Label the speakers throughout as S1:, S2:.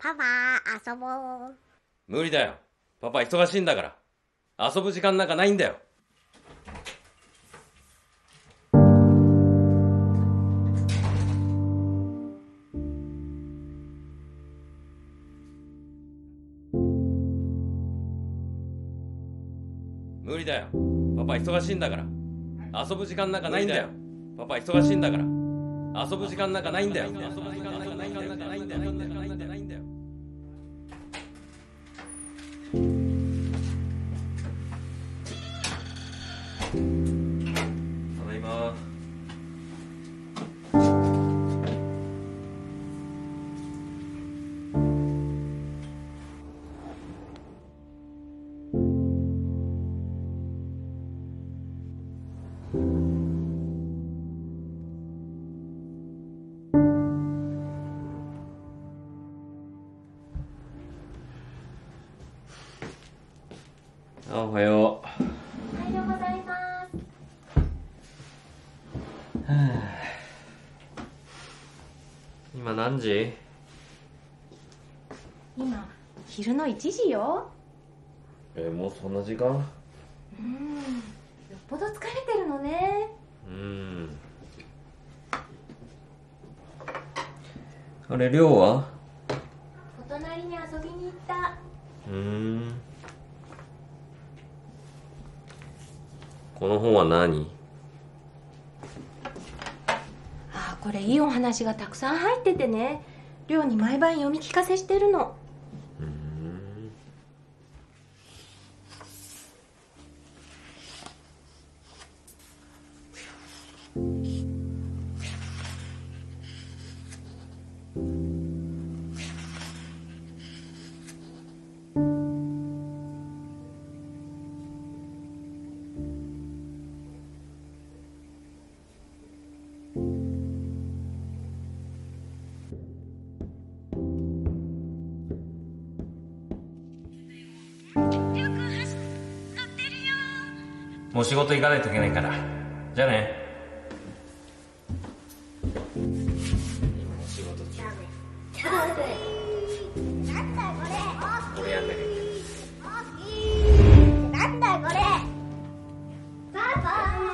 S1: パパ、遊ぼう。
S2: 無理だよ。パパ忙しいんだから。遊ぶ時間なんかないんだよ。無理だよ。パパ忙しいんだから。遊ぶ時間なんかないんだよ。パパ忙しいんだから。遊ぶ時間なんかないんだよ。遊ぶ時間なんかないんだよ。ただいま。おはよう。
S1: おはようございます。
S2: 今何時？
S1: 今、昼の1時よ。
S2: もうそんな時間？
S1: よっぽど疲れてるのね。
S2: あれ、亮は？
S1: お隣に遊びに行った。
S2: この本は何？
S1: これいいお話がたくさん入っててね、亮に毎晩読み聞かせしてるの。
S2: もう仕事行かないといけないから。じゃあね。今も仕事中。
S1: なんだこれ。
S2: これやんなきゃいけない。
S1: なんだこれ。パパ。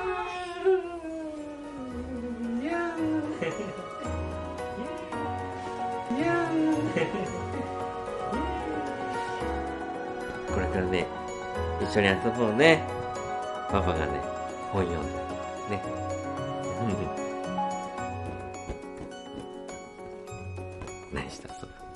S2: これからね、一緒に遊ぼうね。パパがね、本読んでね。何したそう。